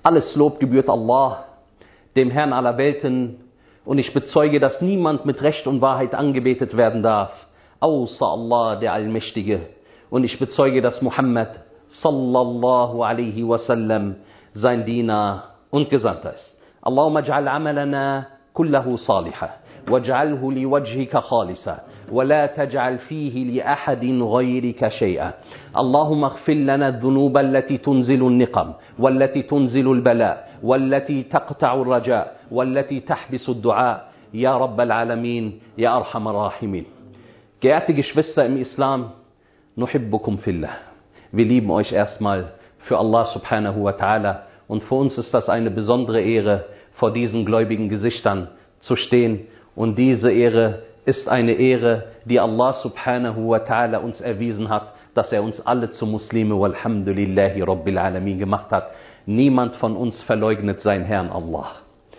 Alles Lob gebührt Allah, dem Herrn aller Welten, und ich bezeuge, dass niemand mit Recht und Wahrheit angebetet werden darf, außer Allah, der Allmächtige. Und ich bezeuge, dass Muhammad sallallahu alaihi wasallam sein Diener und Gesandter ist. Allahumma ij'al amalana kullahu salihan waj'alhu liwajhika khalisa ولا تجعل فيه لأحد غيرك شيئا اللهم اغفر لنا الذنوب التي تنزل النقم والتي تنزل البلاء والتي تقطع الرجاء والتي تحبس الدعاء يا رب العالمين يا أرحم الراحمين. Geehrte Geschwister im Islam, nuhibbukum fillah. Wir lieben euch erstmal für Allah subhanahu wa ta'ala, und für uns ist das eine besondere Ehre, vor diesen gläubigen Gesichtern zu stehen, und diese Ehre ist eine Ehre, die Allah subhanahu wa ta'ala uns erwiesen hat, dass er uns alle zu Muslime walhamdulillahi rabbil alamin gemacht hat. Niemand von uns verleugnet seinen Herrn Allah.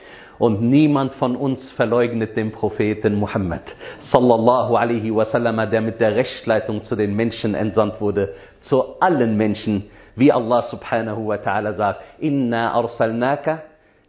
Und niemand von uns verleugnet den Propheten Muhammad sallallahu alaihi wasallam, der mit der Rechtsleitung zu den Menschen entsandt wurde, zu allen Menschen, wie Allah subhanahu wa ta'ala sagt, inna arsalnaka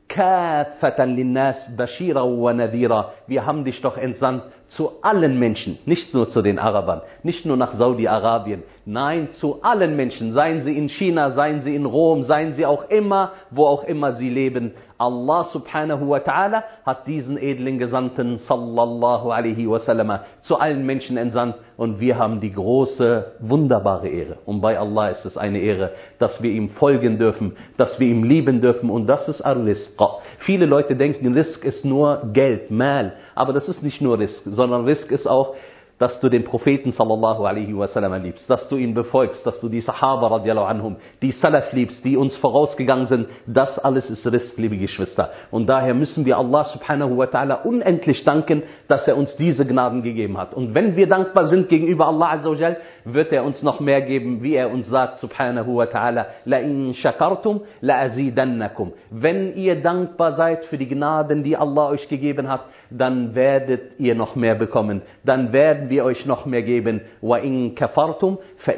kaffatan linnas bashira wa nadhira. Wir haben dich doch entsandt zu allen Menschen, nicht nur zu den Arabern, nicht nur nach Saudi-Arabien, nein, zu allen Menschen, seien sie in China, seien sie in Rom, seien sie auch immer, wo auch immer sie leben. Allah subhanahu wa ta'ala hat diesen edlen Gesandten sallallahu alaihi wasallam zu allen Menschen entsandt, und wir haben die große, wunderbare Ehre. Und bei Allah ist es eine Ehre, dass wir ihm folgen dürfen, dass wir ihm lieben dürfen, und das ist Ar-Rizq. Viele Leute denken, Rizq ist nur Geld, Mal, aber das ist nicht nur Rizq, sondern Rizq ist auch, dass du den Propheten sallallahu alaihi wasallam liebst, dass du ihn befolgst, dass du die Sahaba radiallahu anhum, die Salaf liebst, die uns vorausgegangen sind. Das alles ist Rizq, liebe Geschwister. Und daher müssen wir Allah subhanahu wa ta'ala unendlich danken, dass er uns diese Gnaden gegeben hat. Und wenn wir dankbar sind gegenüber Allah azza wa jal, wird er uns noch mehr geben, wie er uns sagt subhanahu wa ta'ala, la in shakartum la azidannakum. Wenn ihr dankbar seid für die Gnaden, die Allah euch gegeben hat, dann werdet ihr noch mehr bekommen. Dann werden wir euch noch mehr geben. Wa in kafartum fa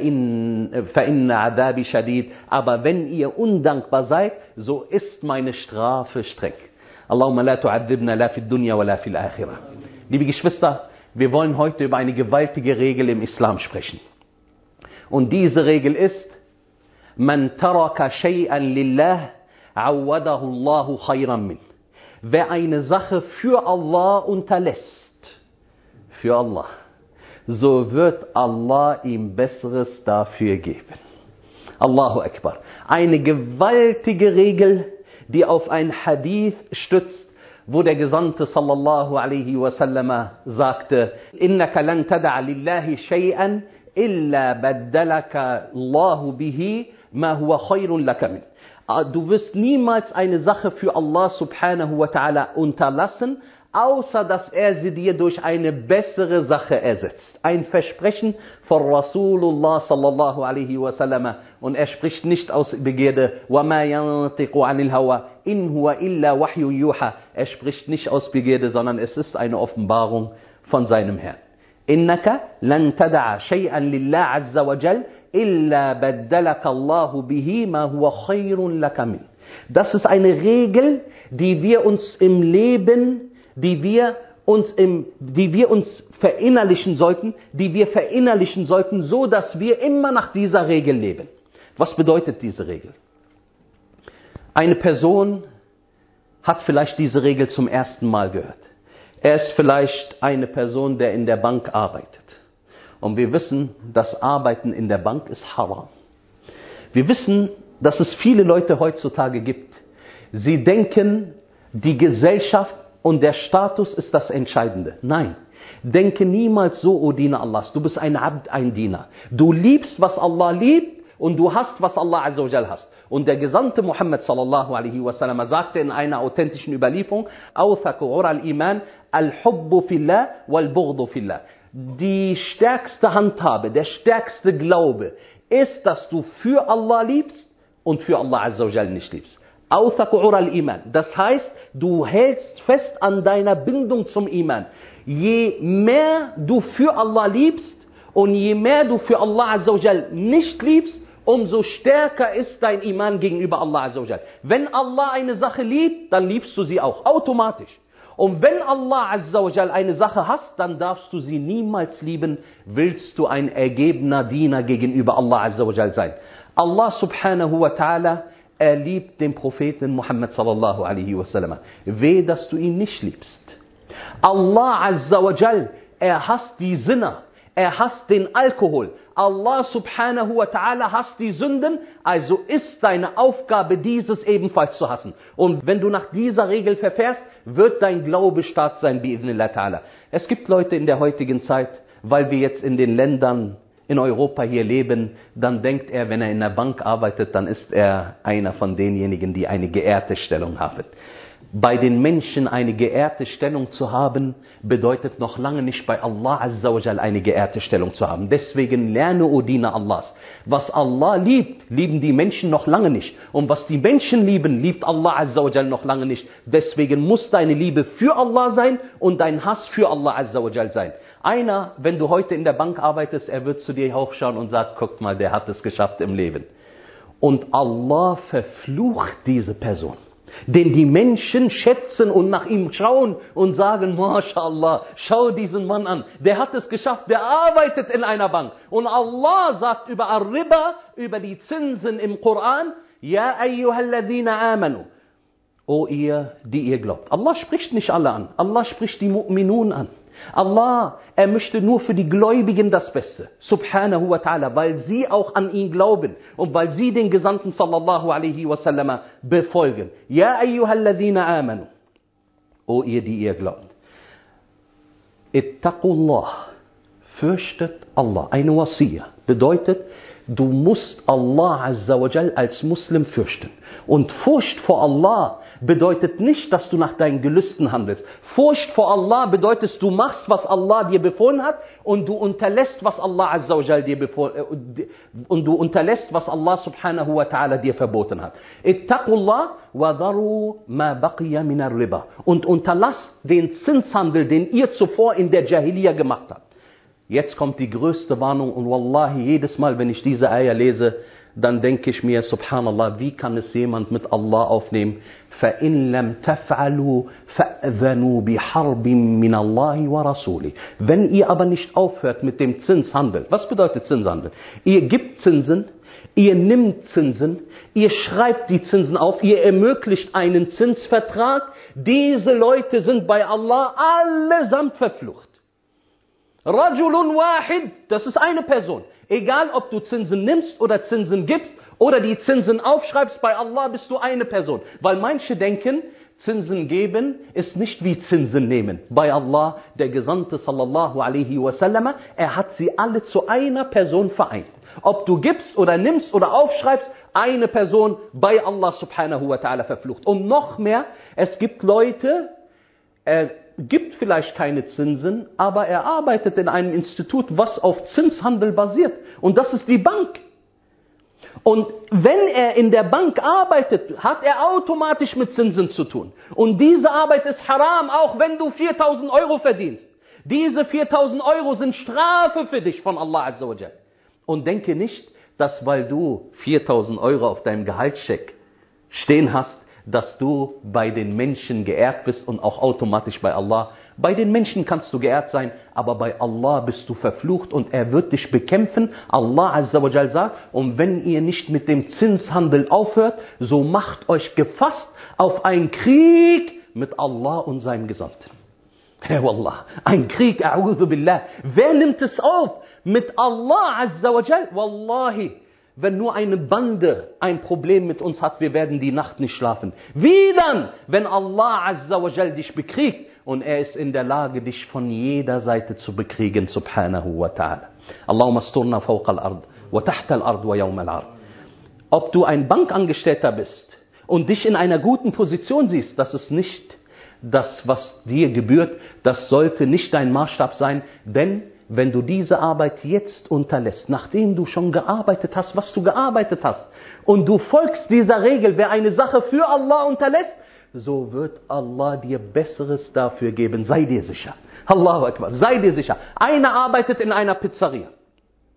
inna adabi shadid. Aber wenn ihr undankbar seid, so ist meine Strafe streng. Allahumma la tu'adhibna la fid dunya wa la fil akhirah. Liebe Geschwister, wir wollen heute über eine gewaltige Regel im Islam sprechen. Und diese Regel ist: Man taraka shay'an lillah, awadahu Allahu khayran min. Wer eine Sache für Allah unterlässt, für Allah, so wird Allah ihm Besseres dafür geben. Allahu Akbar. Eine gewaltige Regel, die auf ein Hadith stützt, wo der Gesandte sallallahu alaihi wasallam sagte: Innaka lan tad'a lillahi shay'an illa baddalaka Allahu bihi ma huwa khayrun laka min. Du wirst niemals eine Sache für Allah subhanahu wa ta'ala unterlassen, außer dass er sie dir durch eine bessere Sache ersetzt. Ein Versprechen von Rasulullah sallallahu alaihi wasallam. Und er spricht nicht aus Begierde. وَمَا يَنْطِقُ عَنِ الْهَوَى إِنْ هُوَ إِلَّا وَحْيٌ يُوحَى. Er spricht nicht aus Begierde, sondern es ist eine Offenbarung von seinem Herrn. إِنَّكَ لَنْ تَدَعَ شَيْئًا لِلَّهِ عَزَّ وَجَلَّ إِلَّا بَدَّلَكَ اللَّهُ بِهِ مَا هُوَ خَيْرٌ لَكَ مِنْ. Das ist eine Regel, die wir uns im Leben, die wir uns verinnerlichen sollten, so dass wir immer nach dieser Regel leben. Was bedeutet diese Regel? Eine Person hat vielleicht diese Regel zum ersten Mal gehört. Er ist vielleicht eine Person, der in der Bank arbeitet. Und wir wissen, dass Arbeiten in der Bank ist haram. Wir wissen, dass es viele Leute heutzutage gibt. Sie denken, die Gesellschaft und der Status ist das Entscheidende. Nein, denke niemals so, o Diener Allahs. Du bist ein Abd, ein Diener. Du liebst, was Allah liebt, und du hast, was Allah azza wa jal hasst. Und der Gesandte Muhammad sallallahu alaihi wasallam sagte in einer authentischen Überlieferung: Awthaku ura al-Iman al-Hubbu fillah wal-Bughdu fillah. Die stärkste Handhabe, der stärkste Glaube ist, dass du für Allah liebst und für Allah azza wa jal nicht liebst. Awthaku ura al-Iman. Das heißt, du hältst fest an deiner Bindung zum Iman. Je mehr du für Allah liebst und je mehr du für Allah azza wa jal nicht liebst, umso stärker ist dein Iman gegenüber Allah Azza wa Jal. Wenn Allah eine Sache liebt, dann liebst du sie auch, automatisch. Und wenn Allah Azza wa Jal eine Sache hasst, dann darfst du sie niemals lieben, willst du ein ergebener Diener gegenüber Allah Azza wa Jal sein. Allah subhanahu wa ta'ala, er liebt den Propheten Muhammad sallallahu alaihi wasallam. Wehe, dass du ihn nicht liebst. Allah Azza wa Jal, er hasst die Sinner. Er hasst den Alkohol. Allah subhanahu wa ta'ala hasst die Sünden, also ist deine Aufgabe, dieses ebenfalls zu hassen. Und wenn du nach dieser Regel verfährst, wird dein Glaube stark sein, bi'idhnillah ta'ala. Es gibt Leute in der heutigen Zeit, weil wir jetzt in den Ländern in Europa hier leben, dann denkt er, wenn er in der Bank arbeitet, dann ist er einer von denjenigen, die eine geehrte Stellung haben. Bei den Menschen eine geehrte Stellung zu haben, bedeutet noch lange nicht bei Allah Azza wa Jal eine geehrte Stellung zu haben. Deswegen lerne, o Diener Allahs. Was Allah liebt, lieben die Menschen noch lange nicht. Und was die Menschen lieben, liebt Allah Azza wa Jal noch lange nicht. Deswegen muss deine Liebe für Allah sein und dein Hass für Allah Azza wa Jal sein. Einer, wenn du heute in der Bank arbeitest, er wird zu dir hochschauen und sagt, guck mal, der hat es geschafft im Leben. Und Allah verflucht diese Person. Den die Menschen schätzen und nach ihm schauen und sagen, MashaAllah, schau diesen Mann an. Der hat es geschafft, der arbeitet in einer Bank. Und Allah sagt über Ar-Riba, über die Zinsen im Koran, Ja ayyuhalladhina amanu. O ihr, die ihr glaubt. Allah spricht nicht alle an. Allah spricht die Mu'minun an. Allah, er möchte nur für die Gläubigen das Beste, subhanahu wa ta'ala, weil sie auch an ihn glauben und weil sie den Gesandten sallallahu alaihi wasallam befolgen. Ja ayyuhalladhina amanu, o ihr, die ihr glaubt. Ittaqullah, fürchtet Allah. Eine Wasiyya bedeutet, du musst Allah Azza wa Jal als Muslim fürchten. Und Furcht vor Allah bedeutet nicht, dass du nach deinen Gelüsten handelst. Furcht vor Allah bedeutet, du machst, was Allah dir befohlen hat und du unterlässt, was Allah Azza wa Jal dir und du unterlässt, was Allah subhanahu wa ta'ala dir verboten hat. Ittaqullah wa dharu ma baqiya min ar-riba. Und unterlasst den Zinshandel, den ihr zuvor in der Jahiliya gemacht habt. Jetzt kommt die größte Warnung und wallahi, jedes Mal, wenn ich diese Eier lese, dann denke ich mir, subhanallah, wie kann es jemand mit Allah aufnehmen? فَإِن لَمْ تَفْعَلُوا فَأْذَنُوا بِحَرْبٍ مِّنَ اللَّهِ وَرَسُولِهِ. Wenn ihr aber nicht aufhört mit dem Zinshandel, was bedeutet Zinshandel? Ihr gebt Zinsen, ihr nimmt Zinsen, ihr schreibt die Zinsen auf, ihr ermöglicht einen Zinsvertrag. Diese Leute sind bei Allah allesamt verflucht. Rajulun wahid, das ist eine Person. Egal, ob du Zinsen nimmst oder Zinsen gibst oder die Zinsen aufschreibst, bei Allah bist du eine Person. Weil manche denken, Zinsen geben ist nicht wie Zinsen nehmen. Bei Allah, der Gesandte sallallahu alaihi wasallam, er hat sie alle zu einer Person vereint. Ob du gibst oder nimmst oder aufschreibst, eine Person bei Allah subhanahu wa ta'ala verflucht. Und noch mehr, es gibt Leute, gibt vielleicht keine Zinsen, aber er arbeitet in einem Institut, was auf Zinshandel basiert. Und das ist die Bank. Und wenn er in der Bank arbeitet, hat er automatisch mit Zinsen zu tun. Und diese Arbeit ist haram, auch wenn du 4.000 Euro verdienst. Diese 4.000 Euro sind Strafe für dich von Allah Azza wa Jal. Und denke nicht, dass weil du 4.000 Euro auf deinem Gehaltscheck stehen hast, dass du bei den Menschen geehrt bist und auch automatisch bei Allah. Bei den Menschen kannst du geehrt sein, aber bei Allah bist du verflucht und er wird dich bekämpfen. Allah Azza wa Jal sagt, und wenn ihr nicht mit dem Zinshandel aufhört, so macht euch gefasst auf einen Krieg mit Allah und seinem Gesandten. Hey Wallah, ein Krieg, a'udhu billah. Wer nimmt es auf? Mit Allah Azza wa Jal? Wallahi. Wenn nur eine Bande ein Problem mit uns hat, wir werden die Nacht nicht schlafen. Wie dann, wenn Allah Azza wa Jal dich bekriegt und er ist in der Lage, dich von jeder Seite zu bekriegen, subhanahu wa ta'ala. Allahumma asturna fawqa al-ard wa tahta al-ard wa yawm al-ard. Ob du ein Bankangestellter bist und dich in einer guten Position siehst, das ist nicht das, was dir gebührt, das sollte nicht dein Maßstab sein, denn wenn du diese Arbeit jetzt unterlässt, nachdem du schon gearbeitet hast, was du gearbeitet hast, und du folgst dieser Regel, wer eine Sache für Allah unterlässt, so wird Allah dir Besseres dafür geben. Sei dir sicher. Allahu Akbar. Sei dir sicher. Einer arbeitet in einer Pizzeria.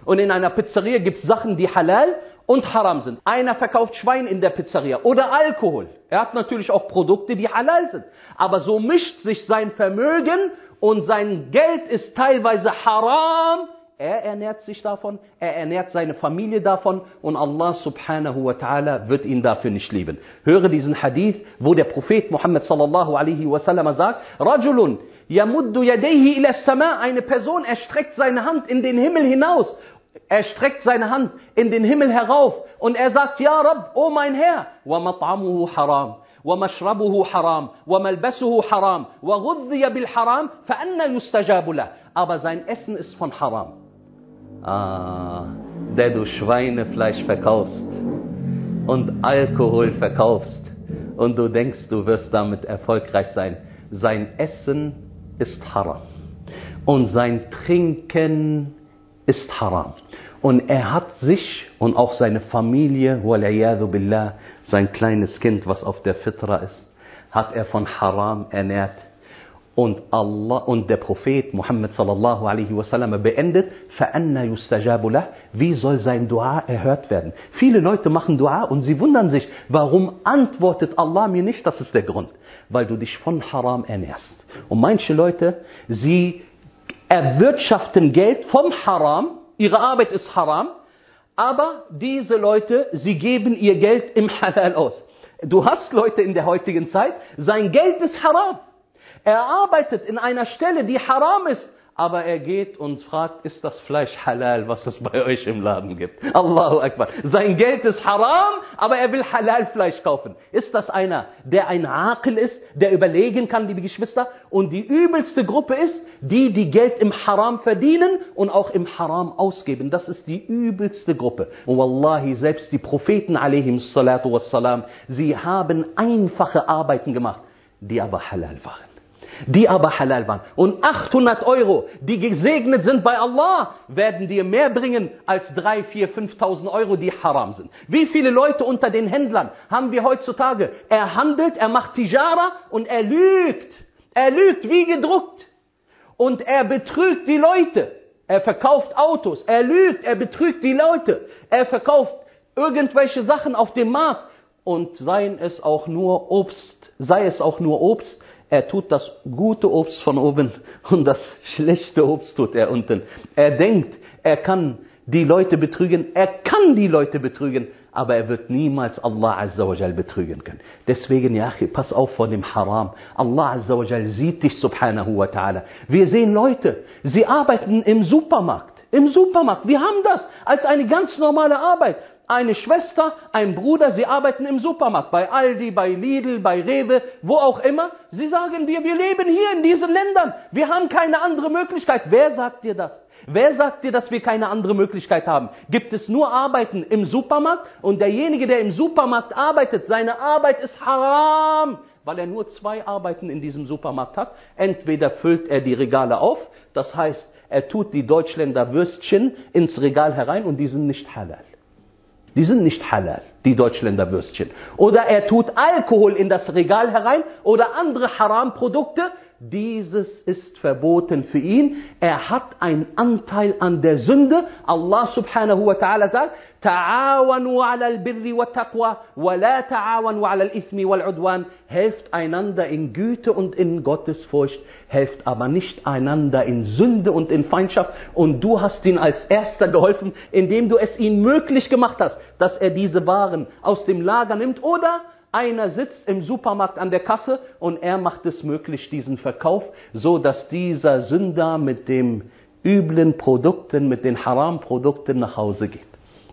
Und in einer Pizzeria gibt es Sachen, die halal und haram sind. Einer verkauft Schwein in der Pizzeria oder Alkohol. Er hat natürlich auch Produkte, die halal sind. Aber so mischt sich sein Vermögen und sein Geld ist teilweise haram. Er ernährt sich davon, er ernährt seine Familie davon und Allah subhanahu wa ta'ala wird ihn dafür nicht lieben. Höre diesen Hadith, wo der Prophet Muhammad sallallahu alaihi wasallam sagt, Rajulun yamuddu yadayhi ila as-sama', eine Person erstreckt seine Hand in den Himmel hinaus. Er streckt seine Hand in den Himmel herauf und er sagt, Ja Rabb, oh mein Herr, wa mat'amuhu haram. ومشربه حرام وملبسه حرام وغذي بالحرام فأنى يستجاب له. Aber sein Essen ist von Haram. Der du Schweinefleisch verkaufst und Alkohol verkaufst und du denkst, du wirst damit erfolgreich sein. Sein Essen ist Haram und sein Trinken ist Haram. Und er hat sich und auch seine Familie, wal'iyadu billah, sein kleines Kind, was auf der Fitra ist, hat er von Haram ernährt. Und Allah und der Prophet Muhammad sallallahu alaihi wasallam beendet, فَأَنَّ يُسْتَجَابُ لَهُ, wie soll sein Dua erhört werden? Viele Leute machen Dua und sie wundern sich, warum antwortet Allah mir nicht? Das ist der Grund, weil du dich von Haram ernährst. Und manche Leute, sie erwirtschaften Geld vom Haram, ihre Arbeit ist Haram, aber diese Leute, sie geben ihr Geld im Halal aus. Du hast Leute in der heutigen Zeit, sein Geld ist Haram. Er arbeitet in einer Stelle, die Haram ist, aber er geht und fragt, ist das Fleisch halal, was es bei euch im Laden gibt? Allahu Akbar. Sein Geld ist Haram, aber er will Halal-Fleisch kaufen. Ist das einer, der ein Aqil ist, der überlegen kann, liebe Geschwister? Und die übelste Gruppe ist, die Geld im Haram verdienen und auch im Haram ausgeben. Das ist die übelste Gruppe. Und Wallahi, selbst die Propheten, alaihim salatu wassalam, sie haben einfache Arbeiten gemacht, die aber halal waren. Und 800 Euro, die gesegnet sind bei Allah, werden dir mehr bringen als 3.000, 4.000, 5.000 Euro, die haram sind. Wie viele Leute unter den Händlern haben wir heutzutage? Er handelt, er macht Tijara und er lügt. Er lügt wie gedruckt. Und er betrügt die Leute. Er verkauft Autos, er lügt, er betrügt die Leute. Er verkauft irgendwelche Sachen auf dem Markt. Und sei es auch nur Obst, er tut das gute Obst von oben und das schlechte Obst tut er unten. Er denkt, er kann die Leute betrügen. Er kann die Leute betrügen, aber er wird niemals Allah Azza wa Jal betrügen können. Deswegen, ja, pass auf vor dem Haram. Allah Azza wa Jal sieht dich subhanahu wa ta'ala. Wir sehen Leute, sie arbeiten im Supermarkt. Wir haben das als eine ganz normale Arbeit. Eine Schwester, ein Bruder, sie arbeiten im Supermarkt, bei Aldi, bei Lidl, bei Rewe, wo auch immer. Sie sagen dir, wir leben hier in diesen Ländern, wir haben keine andere Möglichkeit. Wer sagt dir das? Wer sagt dir, dass wir keine andere Möglichkeit haben? Gibt es nur Arbeiten im Supermarkt? Und derjenige, der im Supermarkt arbeitet, seine Arbeit ist haram, weil er nur 2 Arbeiten in diesem Supermarkt hat. Entweder füllt er die Regale auf, das heißt, er tut die Deutschländer Würstchen ins Regal herein und die sind nicht halal. Die sind nicht halal, die Deutschländer Würstchen. Oder er tut Alkohol in das Regal herein oder andere Haram-Produkte. Dieses ist verboten für ihn. Er hat einen Anteil an der Sünde. Allah subhanahu wa ta'ala sagt, Ta'awanu ala al-birri wa taqwa, wa la ta'awanu ala al-ithmi wal-udwan. Helft einander in Güte und in Gottesfurcht, helft aber nicht einander in Sünde und in Feindschaft. Und du hast ihn als Erster geholfen, indem du es ihm möglich gemacht hast, dass er diese Waren aus dem Lager nimmt. Oder einer sitzt im Supermarkt an der Kasse und er macht es möglich, diesen Verkauf, so dass dieser Sünder mit den üblen Produkten, mit den Haram-Produkten nach Hause geht.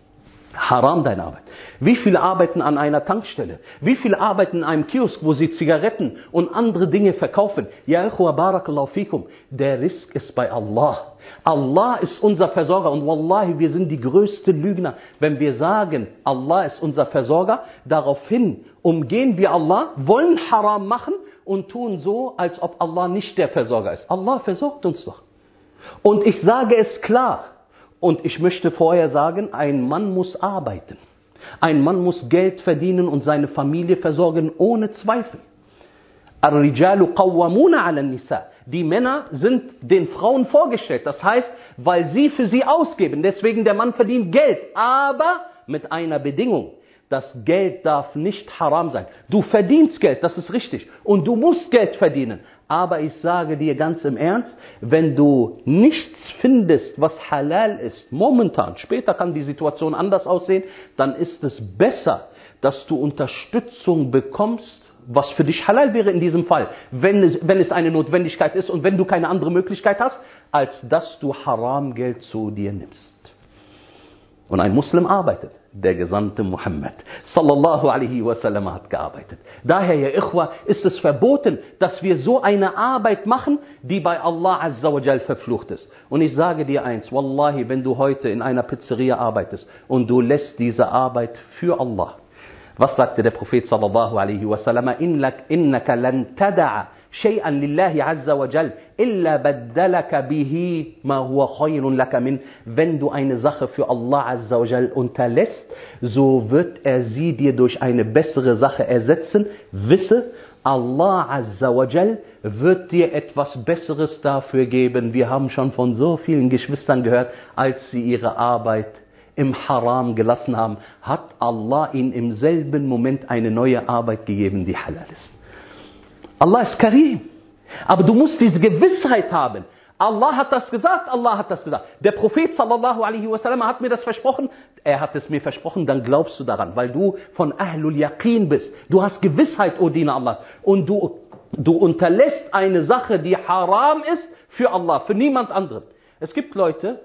Haram deine Arbeit. Wie viele arbeiten an einer Tankstelle? Wie viele arbeiten in einem Kiosk, wo sie Zigaretten und andere Dinge verkaufen? Ja, ikhwa, barakallahu fikum. Der Risk ist bei Allah. Allah ist unser Versorger und wallahi, wir sind die größten Lügner, wenn wir sagen, Allah ist unser Versorger. Daraufhin umgehen wir Allah, wollen Haram machen und tun so, als ob Allah nicht der Versorger ist. Allah versorgt uns doch. Und ich sage es klar. Und ich möchte vorher sagen, ein Mann muss arbeiten. Ein Mann muss Geld verdienen und seine Familie versorgen, ohne Zweifel. Ar-Rijalu qawwamuna 'ala an-Nisa. Die Männer sind den Frauen vorgestellt. Das heißt, weil sie für sie ausgeben. Deswegen der Mann verdient Geld. Aber mit einer Bedingung. Das Geld darf nicht haram sein. Du verdienst Geld, das ist richtig. Und du musst Geld verdienen. Aber ich sage dir ganz im Ernst, wenn du nichts findest, was halal ist, momentan, später kann die Situation anders aussehen, dann ist es besser, dass du Unterstützung bekommst, was für dich halal wäre in diesem Fall, wenn es eine Notwendigkeit ist und wenn du keine andere Möglichkeit hast, als dass du Haramgeld zu dir nimmst. Und ein Muslim arbeitet. Der Gesandte Muhammad sallallahu alaihi wasallam hat gearbeitet. Daher, ja Ikhwa, ist es verboten, dass wir so eine Arbeit machen, die bei Allah Azza wa Jal verflucht ist. Und ich sage dir eins, Wallahi, wenn du heute in einer Pizzeria arbeitest und du lässt diese Arbeit für Allah. Was sagte der Prophet sallallahu alaihi wasallam? Innaka lan tada'a shay'an lillahi azza wa jal illa baddalaka bihi ma huwa khayrun laka min. Wenn du eine Sache für Allah azza wa jal unterlässt, so wird er sie dir durch eine bessere Sache ersetzen. Wisse, Allah azza wa jal wird dir etwas Besseres dafür geben. Wir haben schon von so vielen Geschwistern gehört, als sie ihre Arbeit im Haram gelassen haben, hat Allah ihnen im selben Moment eine neue Arbeit gegeben, die halal ist. Allah ist Karim. Aber du musst diese Gewissheit haben. Allah hat das gesagt, Allah hat das gesagt. Der Prophet sallallahu alaihi wasallam hat mir das versprochen. Er hat es mir versprochen, dann glaubst du daran, weil du von Ahlul Yaqin bist. Du hast Gewissheit, O Diener Allah. Und du unterlässt eine Sache, die haram ist, für Allah, für niemand anderen. Es gibt Leute,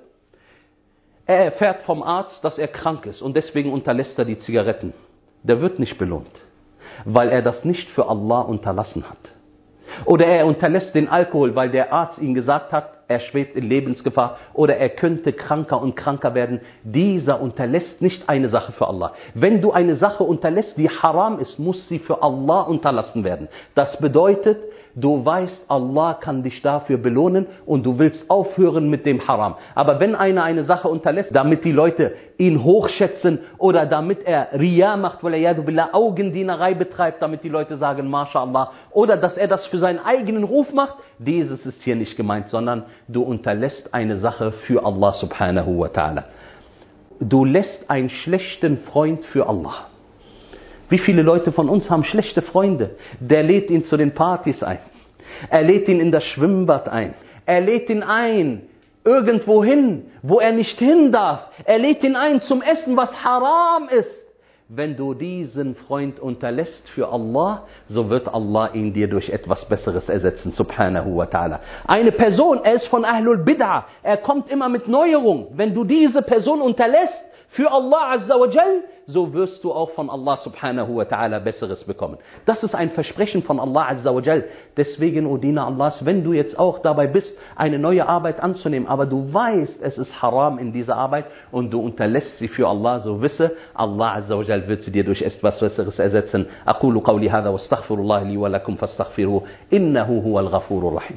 er erfährt vom Arzt, dass er krank ist und deswegen unterlässt er die Zigaretten. Der wird nicht belohnt, weil er das nicht für Allah unterlassen hat. Oder er unterlässt den Alkohol, weil der Arzt ihm gesagt hat, er schwebt in Lebensgefahr oder er könnte kranker und kranker werden. Dieser unterlässt nicht eine Sache für Allah. Wenn du eine Sache unterlässt, die haram ist, muss sie für Allah unterlassen werden. Das bedeutet, du weißt, Allah kann dich dafür belohnen und du willst aufhören mit dem Haram. Aber wenn einer eine Sache unterlässt, damit die Leute ihn hochschätzen oder damit er Riya macht, weil er Augendienerei betreibt, damit die Leute sagen, MashaAllah, oder dass er das für seinen eigenen Ruf macht, dieses ist hier nicht gemeint, sondern du unterlässt eine Sache für Allah subhanahu wa ta'ala. Du lässt einen schlechten Freund für Allah. Wie viele Leute von uns haben schlechte Freunde? Der lädt ihn zu den Partys ein. Er lädt ihn in das Schwimmbad ein. Er lädt ihn ein, irgendwo hin, wo er nicht hin darf. Er lädt ihn ein zum Essen, was haram ist. Wenn du diesen Freund unterlässt für Allah, so wird Allah ihn dir durch etwas Besseres ersetzen, subhanahu wa ta'ala. Eine Person, er ist von Ahlul Bid'ah, er kommt immer mit Neuerung. Wenn du diese Person unterlässt für Allah azza wa jal, so wirst du auch von Allah subhanahu wa ta'ala Besseres bekommen. Das ist ein Versprechen von Allah azza wa jal. Deswegen, O Diener Allahs, wenn du jetzt auch dabei bist, eine neue Arbeit anzunehmen, aber du weißt, es ist haram in dieser Arbeit und du unterlässt sie für Allah, so wisse, Allah azza wa jal wird sie dir durch etwas Besseres ersetzen. Aqulu qawli hadha wa astaghfirullah li wa lakum fastaghfiruhu, innahu huwal ghafurur rahim.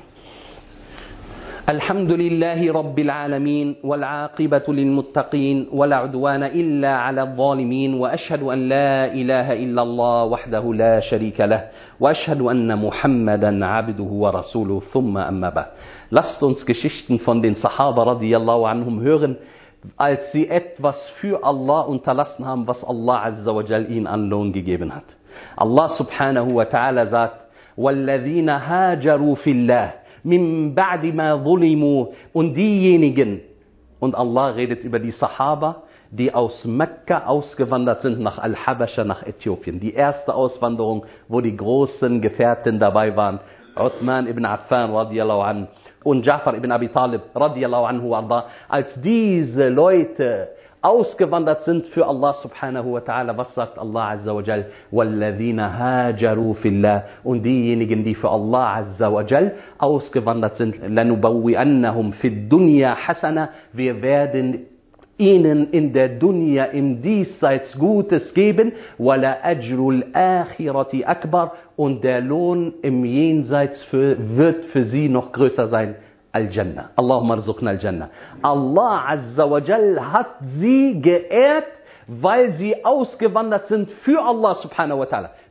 الحمد لله رب العالمين والعاقبة للمتقين ولا عدوان إلا على الظالمين وأشهد أن لا إله إلا الله وحده لا شريك له وأشهد أن محمدا عبده ورسوله ثم أما بعد. Lasst uns Geschichten von den Sahaba radiyallahu anhum hören, als sie etwas für Allah unterlassen haben, was Allah azza wa jal ihnen an Lohn gegeben hat. Allah subhanahu wa ta'ala sagt, وَالَّذِينَ هَاجَرُوا فِي اللَّهِ min ba'di ma zulimu, und diejenigen, und Allah redet über die Sahaba, die aus Mekka ausgewandert sind nach Al-Habascha, nach Äthiopien. Die erste Auswanderung, wo die großen Gefährten dabei waren, Uthman ibn Affan radiyallahu anhu und Ja'far ibn Abi Talib radiyallahu anhu arda. Als diese Leute ausgewandert sind für Allah subhanahu wa ta'ala, was sagt Allah azza wa jal? وَالَّذِينَ هَاجَرُوا فِي اللَّهِ, und diejenigen, die für Allah azza wa jal ausgewandert sind, لَنُبَوِّئَنَّهُمْ فِي الدُّنْيَا حَسَنًا, wir werden ihnen in der Dunya, im Diesseits Gutes geben, وَلَا أَجْرُ الْآخِرَةِ أَكْبَرُ, und der Lohn im Jenseits wird für sie noch größer sein. Al-Jannah. Allahumma arzuqna al-Jannah. Allah azza wa jal hat sie geehrt, weil sie ausgewandert sind für Allah subhanahu wa ta'ala.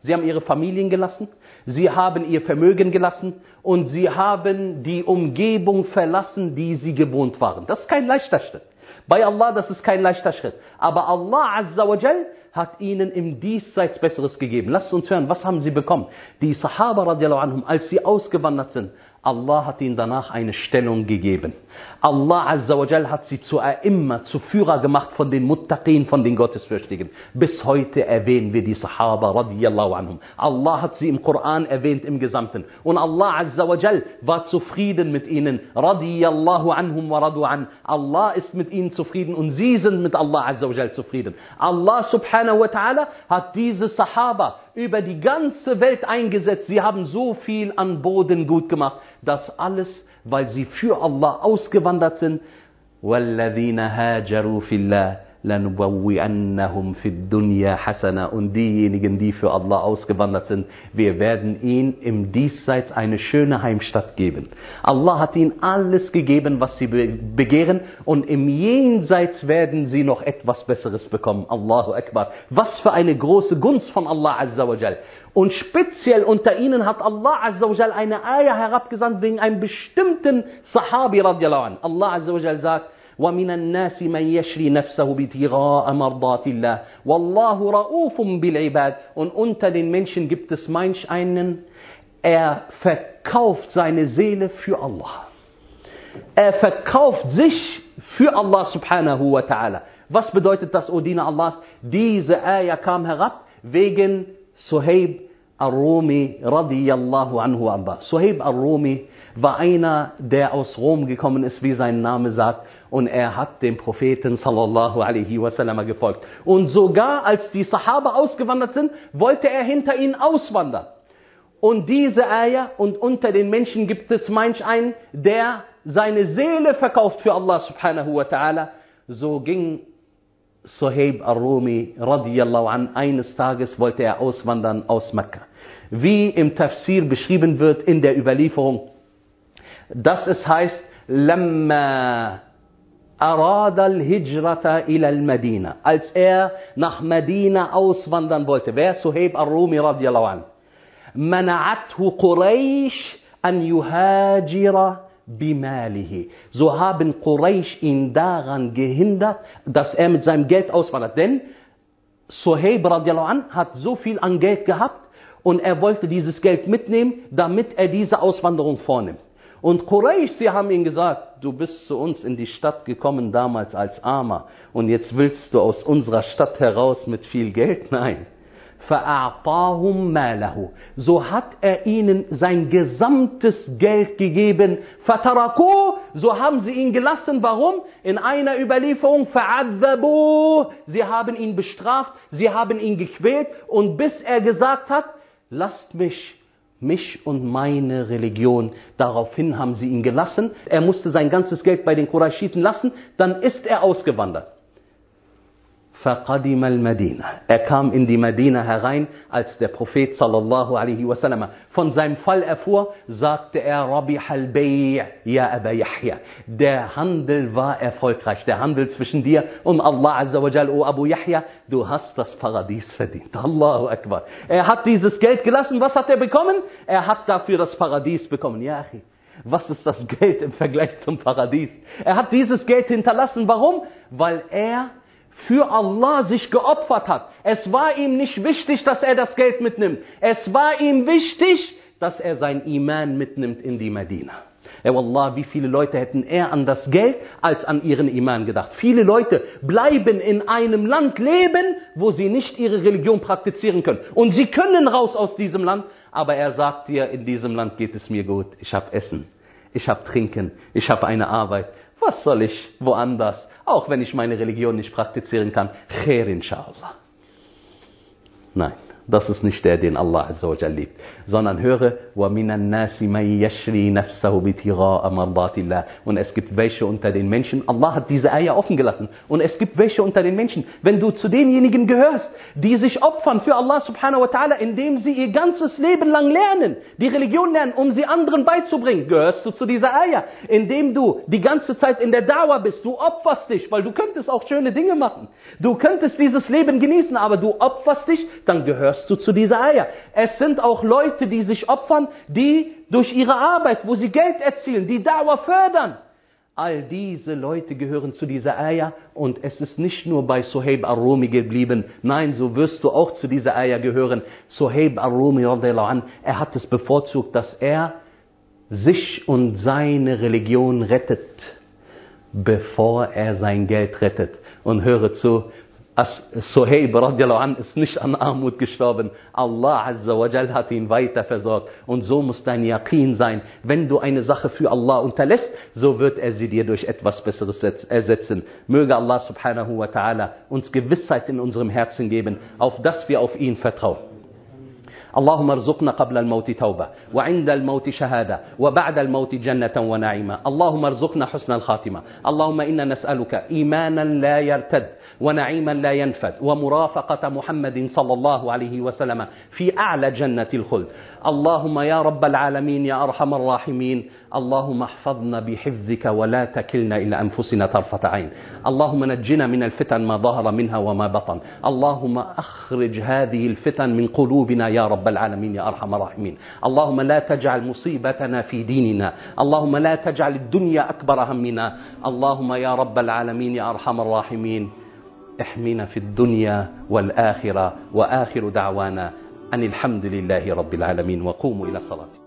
Sie haben ihre Familien gelassen, sie haben ihr Vermögen gelassen und sie haben die Umgebung verlassen, die sie gewohnt waren. Das ist kein leichter Schritt. Bei Allah, das ist kein leichter Schritt. Aber Allah Azza wa Jal hat ihnen im Diesseits Besseres gegeben. Lasst uns hören, was haben sie bekommen? Die Sahaba radiallahu anhum, als sie ausgewandert sind, Allah hat ihnen danach eine Stellung gegeben. Allah Azza wa Jal hat sie zu A'imma, zu Führer gemacht von den Muttaqin, von den Gottesfürchtigen. Bis heute erwähnen wir die Sahaba radiallahu anhum. Allah hat sie im Koran erwähnt im Gesamten. Und Allah Azza wa Jal war zufrieden mit ihnen. Radiallahu anhum wa radu an. Allah ist mit ihnen zufrieden und sie sind mit Allah Azza wa Jal zufrieden. Allah subhanahu wa ta'ala hat diese Sahaba über die ganze Welt eingesetzt. Sie haben so viel an Boden gut gemacht. Das alles, weil sie für Allah ausgewandert sind. وَالَّذِينَ هَاجَرُوا فِي اللَّهِ لَنُبَوِّئَنَّهُمْ فِي الدُّنْيَا حَسَنًا. Und diejenigen, die für Allah ausgewandert sind, wir werden ihnen im Diesseits eine schöne Heimstatt geben. Allah hat ihnen alles gegeben, was sie begehren, und im Jenseits werden sie noch etwas Besseres bekommen. Allahu Akbar. Was für eine große Gunst von Allah Azza wa Jal. Und speziell unter ihnen hat Allah Azza wa Jal eine Ayah herabgesandt wegen einem bestimmten Sahabi radiallahu anh. Allah Azza wa Jal sagt: وَمِنَ النَّاسِ مَنْ يَشْرِي نَفْسَهُ بِابْتِغَاءِ مَرْضَاتِ اللَّهِ وَاللَّهُ رَءُوفٌ بِالْعِبَادِ. Und unter den Menschen gibt es manch einen, er verkauft seine Seele für Allah. Er verkauft sich für Allah subhanahu wa ta'ala. Was bedeutet das, O Diener Allahs? Diese Ayah kam herab wegen Suhaib al-Rumi radiyallahu anhu arda. Suhaib al-Rumi war einer, der aus Rom gekommen ist, wie sein Name sagt, und er hat dem Propheten sallallahu alaihi wasallam gefolgt. Und sogar als die Sahaba ausgewandert sind, wollte er hinter ihnen auswandern. Und diese Ayah, und unter den Menschen gibt es manch einen, der seine Seele verkauft für Allah subhanahu wa ta'ala. So ging Suhaib al-Rumi radiyallahu an, eines Tages wollte er auswandern aus Mekka. Wie im Tafsir beschrieben wird in der Überlieferung, dass es heißt: Lamma arada al-hijrata ila al-Madina. Als er nach Medina auswandern wollte. Wer? Suhaib al-Rumi radiallahu an. Mana'athu Quraysh an yuhajira bimalihi. So haben Quraysh ihn daran gehindert, dass er mit seinem Geld auswandert. Denn Suhaib radiallahu an hat so viel an Geld gehabt und er wollte dieses Geld mitnehmen, damit er diese Auswanderung vornimmt. Und Quraysh, sie haben ihm gesagt: Du bist zu uns in die Stadt gekommen damals als Armer und jetzt willst du aus unserer Stadt heraus mit viel Geld? Nein. فَأَعْطَاهُمْ مَالَهُ. So hat er ihnen sein gesamtes Geld gegeben. فَتَرَكُوهُ. So haben sie ihn gelassen. Warum? In einer Überlieferung: فَعَذَّبُوهُ. Sie haben ihn bestraft, sie haben ihn gequält, und bis er gesagt hat: Lasst mich und meine Religion. Daraufhin haben sie ihn gelassen. Er musste sein ganzes Geld bei den Qurayshiten lassen. Dann ist er ausgewandert. فَقَدِمَ الْمَدِينَ. Er kam in die Medina herein, als der Prophet sallallahu alaihi wasallam von seinem Fall erfuhr, sagte er: رَبِحَ الْبَيْعِ يَا أَبَا يَحْيَا. Der Handel war erfolgreich. Der Handel zwischen dir und Allah Azza wa Jal, O Abu Yahya, du hast das Paradies verdient. Allahu Akbar. Er hat dieses Geld gelassen. Was hat er bekommen? Er hat dafür das Paradies bekommen. Ja, Achi, was ist das Geld im Vergleich zum Paradies? Er hat dieses Geld hinterlassen. Warum? Weil er für Allah sich geopfert hat. Es war ihm nicht wichtig, dass er das Geld mitnimmt. Es war ihm wichtig, dass er sein Iman mitnimmt in die Medina. Ja, Wallah, wie viele Leute hätten eher an das Geld als an ihren Iman gedacht. Viele Leute bleiben in einem Land leben, wo sie nicht ihre Religion praktizieren können. Und sie können raus aus diesem Land, aber er sagt dir: In diesem Land geht es mir gut. Ich habe Essen, ich habe Trinken, ich habe eine Arbeit. Was soll ich woanders? Auch wenn ich meine Religion nicht praktizieren kann. Khair inshallah. Nein, das ist nicht der, den Allah Azza wa Jal liebt. Sondern höre: وَمِنَ النَّاسِ مَنْ يَشْرِي نَفْسَهُ بِابْتِغَاءِ مَرْضَاتِ اللَّهِ. Und es gibt welche unter den Menschen, Allah hat diese Eier offen gelassen, und es gibt welche unter den Menschen, wenn du zu denjenigen gehörst, die sich opfern für Allah subhanahu wa ta'ala, indem sie ihr ganzes Leben lang lernen, die Religion lernen, um sie anderen beizubringen, gehörst du zu dieser Eier. Indem du die ganze Zeit in der Dauer bist, du opferst dich, weil du könntest auch schöne Dinge machen. Du könntest dieses Leben genießen, aber du opferst dich, dann gehörst gehörst du zu dieser Eier. Es sind auch Leute, die sich opfern, die durch ihre Arbeit, wo sie Geld erzielen, die Da'wah fördern. All diese Leute gehören zu dieser Eier und es ist nicht nur bei Suhaib al-Rumi geblieben. Nein, so wirst du auch zu dieser Eier gehören. Suhaib al-Rumi, er hat es bevorzugt, dass er sich und seine Religion rettet, bevor er sein Geld rettet. Und höre zu, Suhaib radiallahu anh ist nicht an Armut gestorben. Allah Azza wa Jal hat ihn weiter versorgt. Und so muss dein Yaqin sein. Wenn du eine Sache für Allah unterlässt, so wird er sie dir durch etwas Besseres ersetzen. Möge Allah subhanahu wa ta'ala uns Gewissheit in unserem Herzen geben, auf dass wir auf ihn vertrauen. اللهم ارزقنا قبل الموت توبة وعند الموت شهادة وبعد الموت جنة ونعيمة. اللهم ارزقنا حسن الخاتمة. اللهم إنا نسألك إيمانا لا يرتد ونعيما لا ينفد ومرافقة محمد صلى الله عليه وسلم في أعلى جنة الخلد. اللهم يا رب العالمين يا أرحم الراحمين، اللهم احفظنا بحفظك ولا تكلنا إلى أنفسنا طرفة عين. اللهم نجنا من الفتن ما ظهر منها وما بطن. اللهم أخرج هذه الفتن من قلوبنا يا رب العالمين يا أرحم الراحمين. اللهم لا تجعل مصيبتنا في ديننا. اللهم لا تجعل الدنيا أكبر همنا. اللهم يا رب العالمين يا أرحم الراحمين احمنا في الدنيا والآخرة. وآخر دعوانا أن الحمد لله رب العالمين. وقوموا إلى صلاتكم.